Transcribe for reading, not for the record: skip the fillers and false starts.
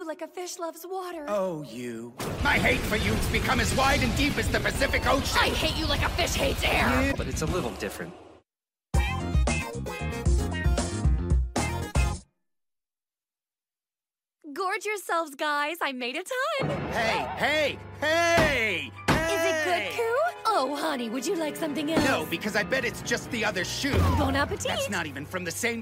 like a fish loves water. Oh, you. My hate for you's become as wide and deep as the Pacific Ocean. I hate you like a fish hates air. But it's a little different. Gorge yourselves, guys. I made a ton. Hey! Is it good, Coo? Oh, honey, would you like something else? No, because I bet it's just the other shoe. Bon appetit. That's not even from the same